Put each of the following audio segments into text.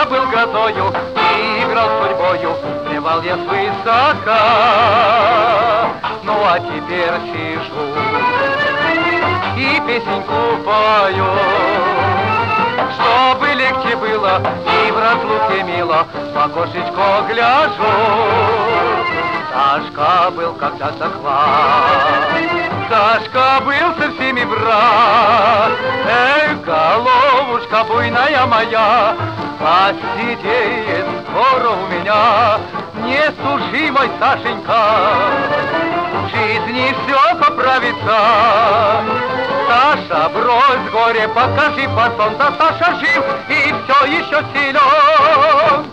я был грозою и играл судьбою, плевал я свысока. Ну а теперь сижу и песенку пою, чтобы легче было и в разлуке мило, в окошечко гляжу. Сашка был когда-то класс, Сашка был со всеми брат. Эх, головушка буйная моя, посидеет скоро у меня. Не суши, мой Сашенька, в жизни все поправится. Саша, брось горе, покажи фасон, да Саша жив и все еще силен.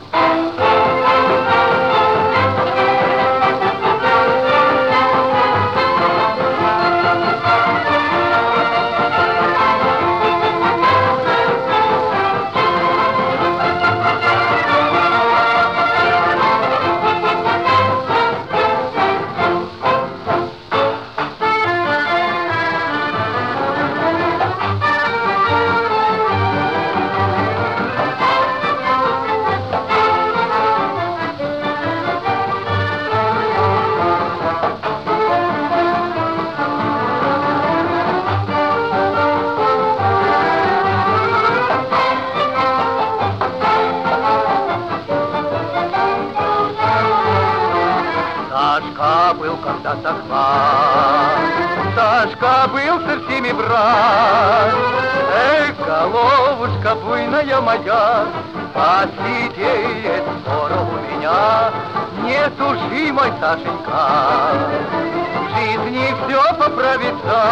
Сашка был когда-то класс, Сашка был со всеми брат. Эх, головушка буйная моя, посидеет скоро у меня. Не тужи, мой Сашенька, в жизни все поправится.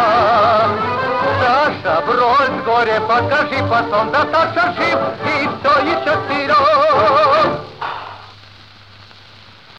Саша, брось горе, покажи фасон, да Саша жив и все еще вперед.